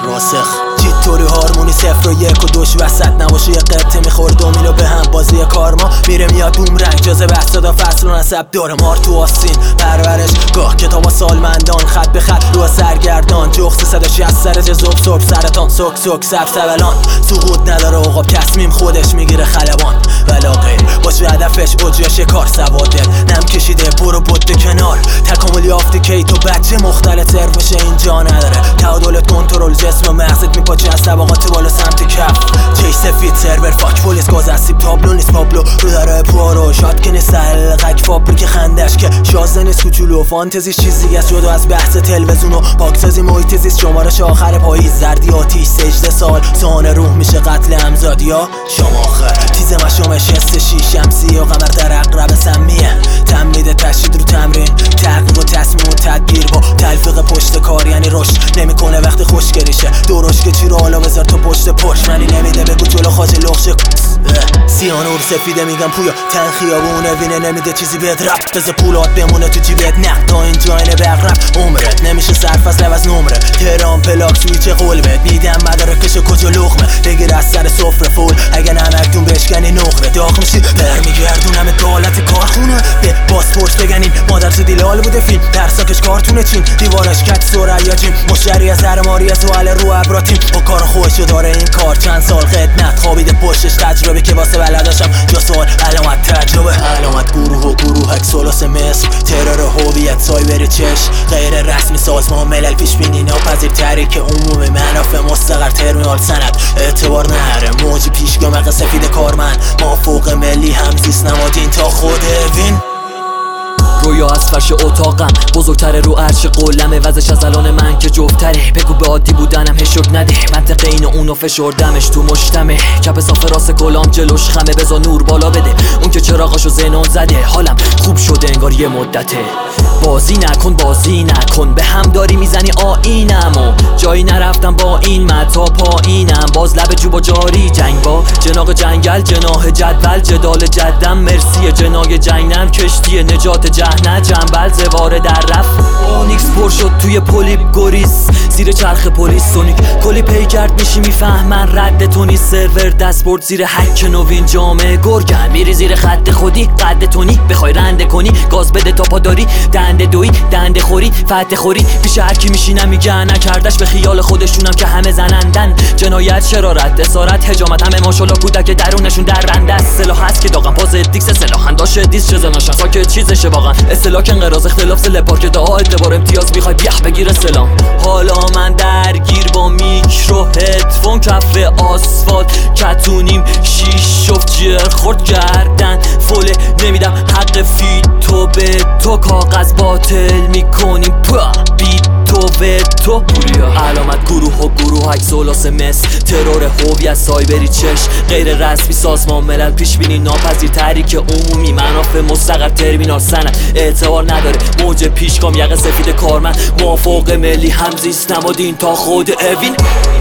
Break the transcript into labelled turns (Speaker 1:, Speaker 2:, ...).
Speaker 1: راسخ چیت توری هارمونی 0 و 1 و 2 وسط نباشه یه قطعه میخور دومینو به هم بازی کارما میره میاد بوم رنگ جازه بحث صدا فصل و نسب داره مار تو آستین پرورش گاه کتابا سالمندان خط به خط رو سرگردان جخص 160 سر جذب صبح سرطان سک سک سب سبلان سقوط نداره عقاب تصمیم خودش میگیره خلبان ولا غیر باشه هدفش اوج شکار سواده نم کشیده برو بده کنار تکامل یافته کی تو بچه مختلط سروش اینجا نداره تعادلت کنترل جسم و مغزت میپاچه از طبقات بالا سمت کف چش سفید سرور فاک پلیس گاز از سیب تابلو نیست پابلو رو داره پوارو شاد که نیست حلقک فابریک خندش که شازده نیست کوچولو فانتزیش چیزی است جدا از بحث تلویزیون و پاکسازی محیط زیست شمارش آخر پاییز زردی آتیش سجده سال سان روح میشه قتل امزاد یا شماخه تیز مشامش حس شیش شمسی و قمر در اقرب سمیه تمرید تشدید رو تمرین تحقیق و تصمیم و تدبیر با تلفیق پشت کار یعنی رشد نمیکنه وقتی خوشگریشه درش که چی رو حالا بذار تو پشت منی نمیده بگو جلو خاج لخشه سیانور سفیده میگم پویا تن خیابونه وینه نمیده چیزی بهت رفت بذار پولات بمونه تو جیبت نه تا اینجا اینه بغرب عمرت نمیشه سرفصل از نمره تهران پلاک سویچ قلبت میدم مدارکش کجا لقمه بگیر از سر سفره فول اگه نمکتون بشکنی نقره داغ میشی برمیگردونمت به حالت کارخونه به پاسپورت بگنین مادر تو دیلال بوده فیلم درساکش کارتونه چین دیوارش کت سریا جیم مشتری از هرماری از وال رو ابراتیم با کار خوشو داره این کار چند سال خدمت خوابیده پشتش تجربه که واسه بلداشم جا سوال علامت تجربه علامت گروهک سولوس مصر ترور هویت سایبری چش غیر رسمی سازمان ملل پیش بینی ناپذیر تحریک عمومی منافع مستقر ترمینال سند اعتبار نهره موجی پیشگاه مغ سفید کارمند ما فوق ملی همزیست نمادین تا خود وین
Speaker 2: رویا از فرش اتاقم بزرگتره رو عرش قلمه وزش از الان من که جفتره بگو به عادی بودنم هشوک نده منطقه اینو اونو فشردمش تو مشتمه کپ صاف راست کلام جلوش خمه بزا نور بالا بده اون که چراغاشو زنون زده حالم خوب شده انگار یه مدته بازی نکن به هم داری میزنی آینمو جایی نرفتم با این متا پایینم باز لب جوبا جاری جنگ با جناق جنگل جناه جدول جدال جدم مرسی جنای جنگنم کشتی نجات جهنم جنبل زواره در رفت اونیکس پر شد توی پولیپ گریز زیر چرخ پلیس سونیک کلی پی کرد میشی میفهمن رد تو نیست سرور دستبورد زیر حک نوین جامعه گرگن میری زیر خط خودی قد تونی بخوای رنده کنی گاز بده تا پا داری دنده دوی دنده خوری فتح خوری پیش هر کی میشینم میگن نکردش به خیال خودشونم که همه زنندن جنایت شرارت اسارت حجامت همه ماشاءالله کودک درونشون درنده است سلاح هست که داغم پاز دیکس سلاح انداش دیس چه زناشن ساکت چیزشه واقعا اصطلاح انقراض اختلاف سل پارک دعا اعتبار امتیاز میخوای بیخ بگیر سلام حالا من درگیر با میکرو هدفون کف آسفالت کتونیم شیش شفت جر خورد کردن فوله نمیدم حق فیتو به تو کاغذ باطل میکنیم بی تو به تو علامت گروهک سولوس مصر ترور هویت سایبری چش غیر رسمی سازمان ملل پیش بینی ناپذیر تحریک عمومی منافع مستقر ترمینال سند اعتبار نداره موج پیشگام یقه سفید کارمند ما فوق ملی همزیست نمادین تا خود اوین